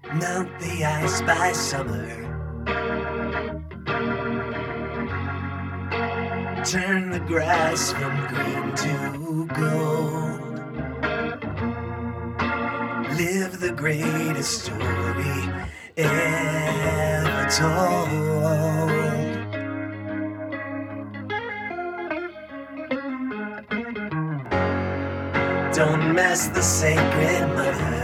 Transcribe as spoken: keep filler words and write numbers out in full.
Melt the ice by summer. Turn the grass from green to gold. Live the greatest story ever told. Don't mess the sacred mud.